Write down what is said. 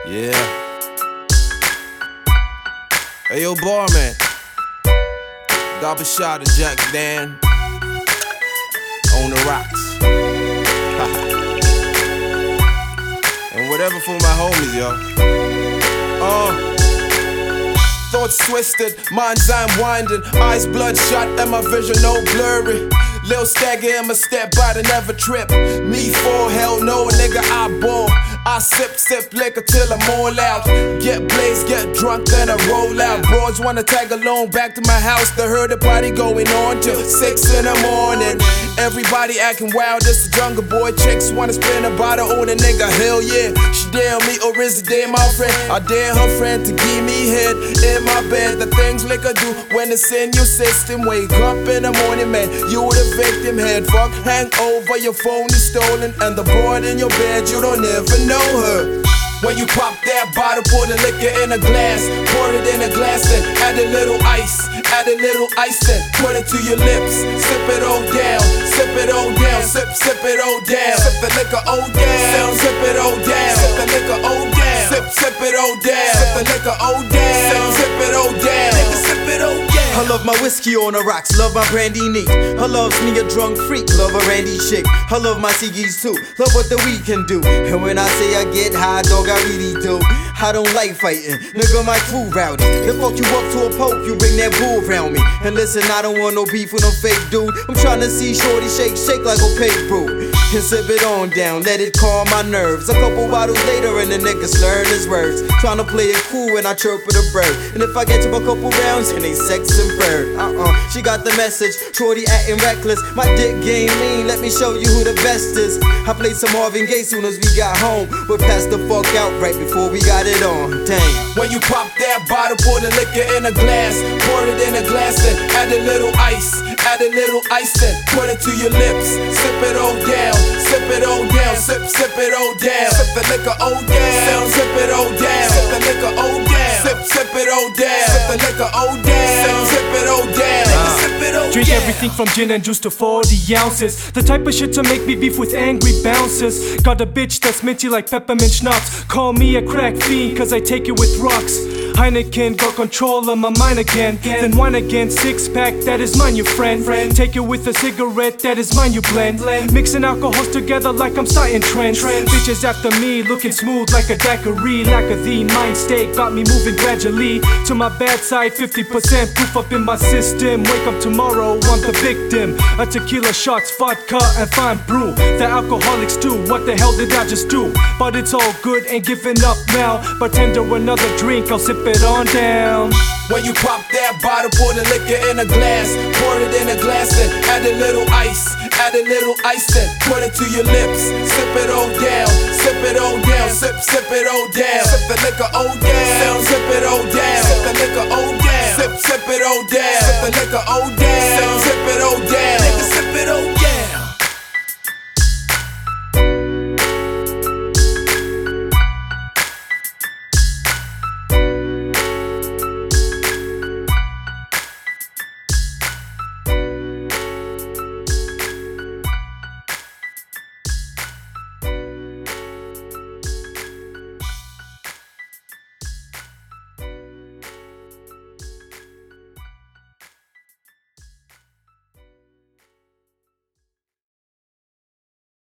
Yeah. Hey, yo, barman. Double shot of Jack Dan on the rocks. And whatever for my homies, yo. Thoughts twisted, minds unwinding, eyes bloodshot and my vision all blurry. Lil stagger in my step, but I never trip. Me for hell no, nigga, I ball. I sip liquor till I'm all out. Get blazed, get drunk, then I roll out. Broads wanna tag along back to my house. They heard the party going on till 6 in the morning. Everybody acting wild, it's the Jungle Boy. Chicks wanna spin a bottle on a nigga, hell yeah. She dare me or is it dare my friend? I dare her friend to give me head in my bed. The things liquor do when it's in your system. Wake up in the morning, man, you the victim. Head fuck, hangover, your phone is stolen. And the broad in your bed, you don't ever know her. When you pop that bottle, pour the liquor in a glass. Pour it in a glass, then add a little ice. Add a little ice, then put it to your lips. Sip it all down, sip it all down. Sip it all down. Sip the liquor all down. Sip it all down. Sip the liquor all down. Sip it all down. Sip the liquor all down. Sip it all down. Nigga, sip it all down. I love my whiskey on the rocks, love my brandy neat. I loves me a drunk freak, love a randy chick. I love my ciggies too, love what the weed can do. And when I say I get high, dog, I really do. I don't like fighting, nigga, my crew rowdy. They fuck you up to a poke, you bring that bull round me. And listen, I don't want no beef with no fake dude. I'm trying to see shorty shake like a pig brew. And sip it on down, let it calm my nerves. A couple bottles later and the nigga slurring his words. Trying to play it cool when I chirp with a bird. And if I get you a couple rounds, and they sex and bird. She got the message, shorty acting reckless. My dick game mean, let me show you who the best is. I played some Marvin Gaye soon as we got home, but passed the fuck out right before we got it on. Damn. When you pop that bottle, pour the liquor in a glass. Pour it in a glass, then add a little ice. Add a little ice, then put it to your lips. Sip it all down, sip it all down. Sip it all down. Sip the liquor all down. Sip it all down. Sip the liquor all down. Sip it all down. Sip the liquor all down. Sip it all down. Sip it all down. Drink everything from gin and juice to 40 ounces. The type of shit to make me beef with angry bouncers. Got a bitch that's minty like peppermint schnapps. Call me a crack fiend cause I take it with rocks. Heineken, got control of my mind again. Then wine again, 6-pack, that is mine, you friend. Take it with a cigarette, that is mine, you blend. Mixing alcohols together like I'm starting trends. Bitches after me, looking smooth like a daiquiri. Lack of the mind state got me moving gradually to my bad side, 50% proof up in my system. Wake up tomorrow, I'm the victim. A tequila shots, vodka and fine brew. The alcoholics too, what the hell did I just do? But it's all good, ain't giving up now. Bartender, another drink, I'll sip it on down. When you pop that bottle, pour the liquor in a glass. Pour it in a glass, then add a little ice. Add a little ice, then put it to your lips. Sip it all down, sip it all down. Sip it all down. Sip the liquor all down. Sip it all down. Sip the liquor all down. Sip it all down. Sip the liquor all down. Sip it all down. Nigga, sip it all down.